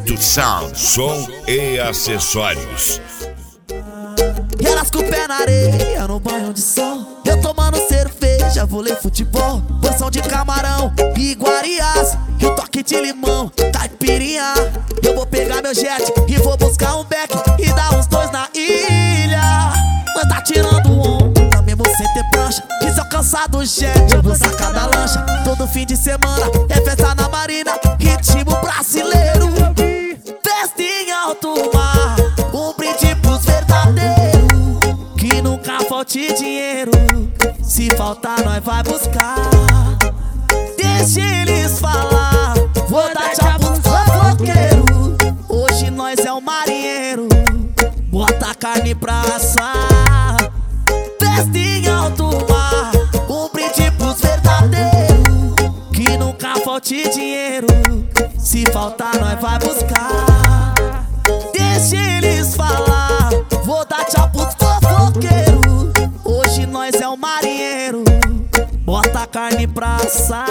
Impacto Sound, som e acessórios. E elas com o pé na areia, no banho de sol. Eu tomando cerveja, vôlei, futebol, porção de camarão e iguarias, e o toque de limão, caipirinha. Eu vou pegar meu jet e vou buscar um beck e dar uns dois na ilha. Mas tá tirando onda, mesmo sem ter prancha. E se eu cansar do jet, eu vou sacar da lancha. Todo fim de semana é festa na marina, ritmo brasileiro. Festa em alto mar, um brinde pros verdadeiros. Que nunca falte dinheiro, se faltar nós vai buscar. Deixa eles falar, vou dar tchau pros fofoqueiros. Hoje nós é um marinheiro, bota a carne pra assar. Festa em alto mar, um brinde pros verdadeiros. Que nunca falte dinheiro, se faltar nós vai buscar. Deixa eles falar, vou dar tchau pros fofoqueiros. Hoje nós é um marinheiro, bota a carne pra assar.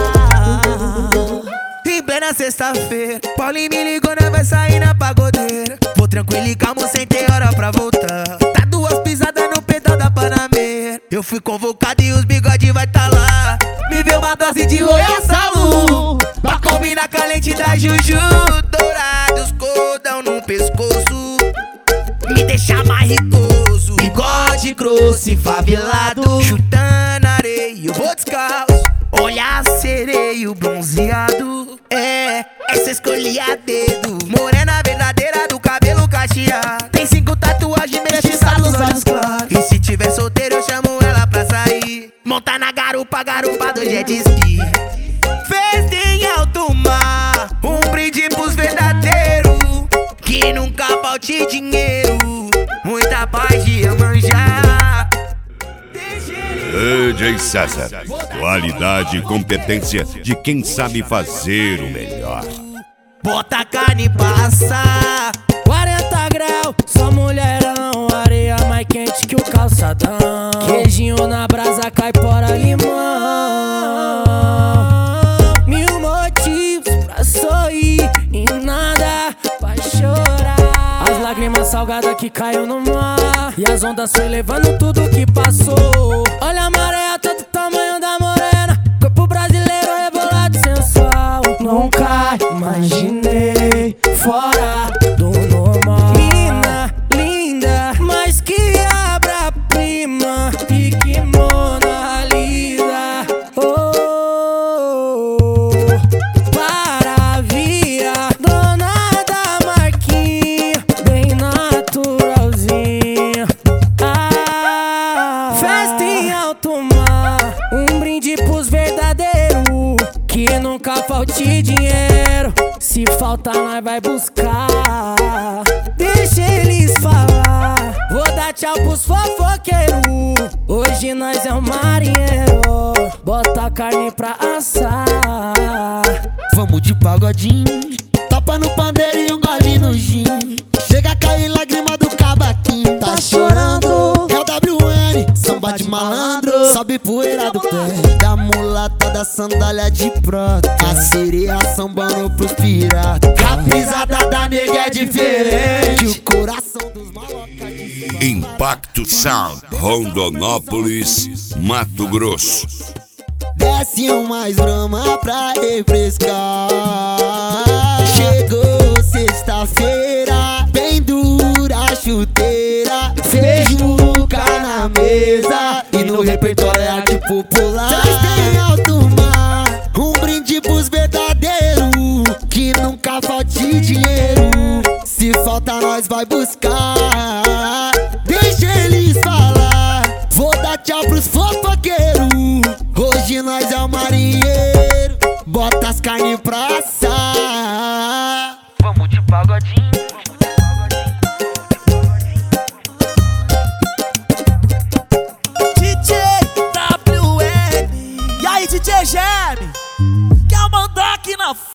Em plena sexta-feira, Paulinho me ligou, nós vai sair na pagodeira. Vou tranquilo e calmo, sem ter hora pra voltar. Tá duas pisadas no pedal da Panameira. Eu fui convocado e os bigode vai tá lá. Me deu uma dose de Royal Salu, pra combinar com a lente da Juju. Dourados, cordão no pescoço, me deixa mais ricoso. Bigode grosso e favelado, chutando areia, eu vou descalço. Olhar sereio bronzeado, essa escolhi a dedo. Morena verdadeira do cabelo cacheado, tem 5 tatuagens, mexiças nos olhos claros. E se tiver solteiro eu chamo ela pra sair, montar na garupa, garupa do jet ski. Festa em alto mar, um brinde pros verdadeiros. Que nunca falte dinheiro, muita paz de Iemanjá. DJ César, qualidade e competência de quem sabe fazer o melhor. Bota a carne pra assar, 40 graus, só mulherão, areia mais quente que o calçadão. Queijinho na brasa, caipora, limão. 1000 motivos pra sorrir e nada pra chorar. As lágrimas salgadas que caiu no mar, e as ondas foi levando tudo que passou. Olha a maré, tá do tamanho da morena, corpo brasileiro rebolado sensual. Nunca imaginei fora do normal. Mina, linda, mas que obra-prima, e que Mona Lisa. Paravia, dona da marquinha, bem naturalzinha. Festa em alto mar, um brinde pros verdadeiros. Que nunca falte dinheiro, se faltar nós vai buscar. Deixa eles falar, vou dar tchau pros fofoqueiros. Hoje nós é um marinheiro, bota a carne pra assar. vamos de pagodinho, tapa no pandeiro e um gole no gin. Chega a cair lágrima do cavaquinho, tá chorando. É o WN, samba de malandro, sobe poeira do pé da mulata da sandália de prata. A sereia sambando pros piratas. A pisada da nega é diferente, o coração dos malocas de Impacto Sound, Rondonópolis, Mato Grosso. desce mais brama pra refrescar. Chegou sexta-feira, bem dura a chuteira. Feijuca na mesa e no repertório é arte popular. Festa em alto mar, um brinde pros verdadeiros. Que nunca falte dinheiro, se falta nós vai buscar. Deixa eles falar, vou dar tchau pros fofoqueiros. Hoje nós é o marinheiro, bota as carnes pra assar.